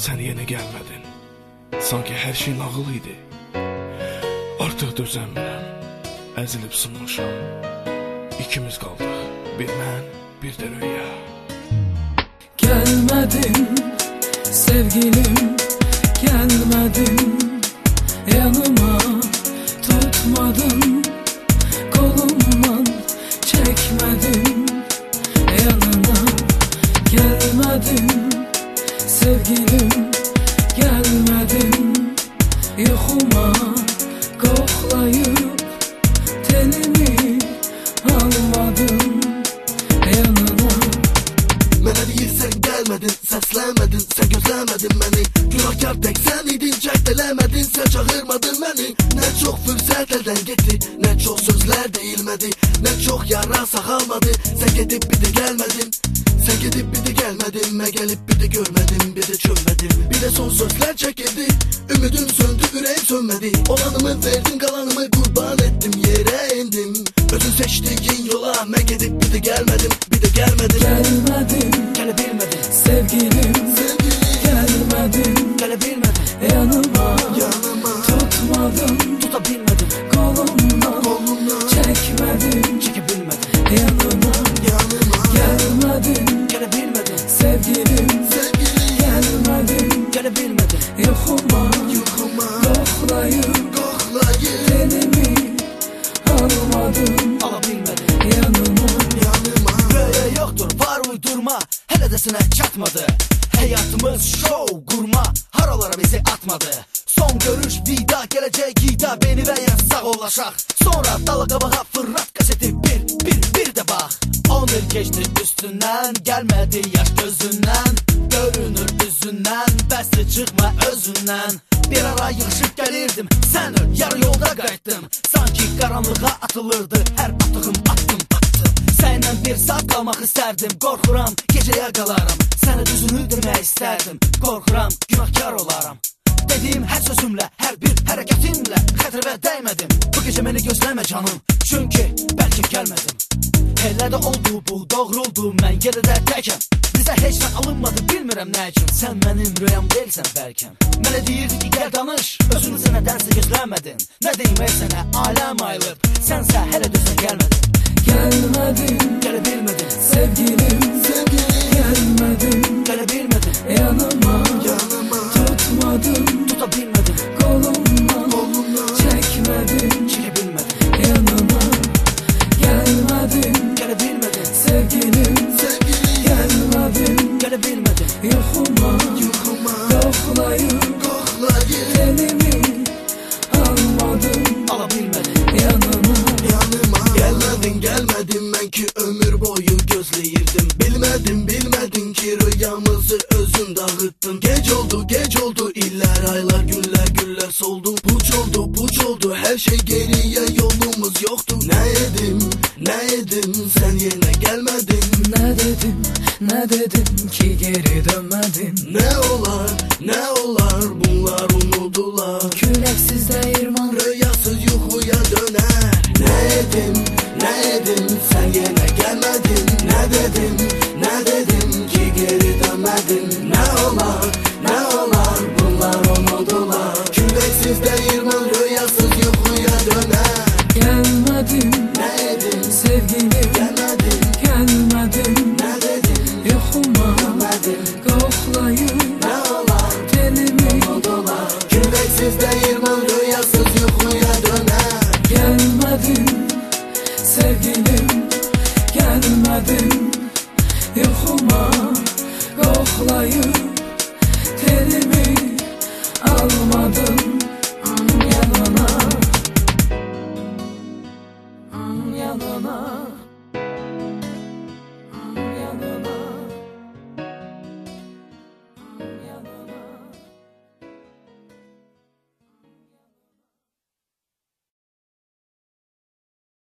Sen yeni gelmedin. Sanki her şey nağıl idi. Artıq dözəmirəm. Əzilib sınmışam. İkimiz qaldıq. Bir mən, bir də rüya. Gelmedin sevgilim, gelmedin yanıma, tutmadın kolumdan, çekmedin yanına. Gelmedin sevgilim, gelmedin yuxuma, koklayıp tenimi almadın yanına. Mənə deyirsən gəlmədin, səsləmədin, sən gözləmədin məni. Günahkar tək sən idin, cəhd eləmədin, sən çağırmadın məni. Nə çox fürsət əldən getdi, nə çox sözlər deyilmədi, nə çox yara sağalmadı, sən gedib bir də gəlmədin. Sən gedib bir də gəlmədin, mən gəlib bir də görmədim, bir də çölmədim. Bir də son sözlər çəkildi, ümidim söndü, ürəyim sönmədi. Olanımı verdim, qalanımı qurban etdim, yerə indim. Özün seçdiyin yola, mən gedib bir də gəlmədim, bir də gəlmədim. Gelmedin, Gələ bilmədim, sevgilim, gelmedin gələ bilmədim, yanıma, yanıma tutmadın tuta bilmədim, kolumdan, çekmedin çəkə bilmədim, yanıma. yanıma Gelmedin gələ bilmədim, sevgilim, gelmedin gələ bilmədim. yuxuma, Yuxuma koklayıp qoxlayıb tenimi almadın ala bilmədim, yanıma. yanıma. Röya yoxdur, var uydurma, hələ də sənə çatmadı. Həyatımız şov qurma, haralara bizi atmadı. Son görüş vida, gələcək gida, beni və ya sağ olaşaq. Sonra dala qabağa fırlat kaseti, bir də bax. 10 il keçdi üstündən, gəlmədi yaş gözündən. Görünür üzündən, bəsli çıxma özündən. Bir ara yığışıb gəlirdim, sən öl, yarı yolda qayıtdım. Sanki qaranlığa atılırdı, hər atığım attım. Səndən bir saat qalmaq istərdim, qorxuram, gecəyə qalaram. Sənə düzünü demək istərdim, qorxuram, günahkar olaram. Dediyim hər sözümlə, hər bir hərəkətimlə xətrə dəymədim. Bu gecə məni gözləmə canım, çünki bəlkə gəlmədim. Elə də oldu bu, doğruldu, mən yenə də təkəm. Bizə heç nə alınmadı, bilmirəm nə üçün. Sən mənim rüyam deyilsən bəlkəm. Mənə deyirdi ki, gəl danış, özünü nədənsə gözləmədin. Nə deyim sənə, aləm ayılıb, sənsə hələ dözə gəlmədin. Gelmedin Gələ bilmədim, sevgilim, gelmedin gələ bilmədim, yanıma, yanıma tutmadın tuta bilmədim, kolumdan, çekmedin çəkə bilmədim, yanıma. Gelmedin gələ bilmədim, sevgilim, gelmedin gələ bilmədim, yuxuma, yuxuma koklayıp qoxlayıb tenimi almadın ala bilmədim, yanıma. yanıma. Gəlmədin mən ki ömür boyu gözləyirdim. Bilmədin ki rüyamızı özün dağıtdın. Gec oldu, illər, aylar, günlər, güllər soldu. Puç oldu, hər şey geriyə, yolumuz yoxdur. Nə edim, sən yenə gəlmədin. Ne dedim ki geri dönmedin. Nə olar, bunlar unudular. Küreksiz değirman, Rüyasız yuxuya dönər. Nə edim, sən yenə gəlmədin. Nə dedim ki geri dönmədin. Nə olar, bunlar unudular. Küləksiz dəyirman, rüyasız yuxuya dönər. gelmedin Nə edim, sevgilim, gəlmədin. gelmedin Nə dedim, yuxuma, gəlmədin. koklayıp Nə olar, tenimi unudular. Küləksiz dəyirman, rüyasız yuxuya dönər. gelmedin sevgilim, gelmedin yuxuma, koklayıp tenimi almadın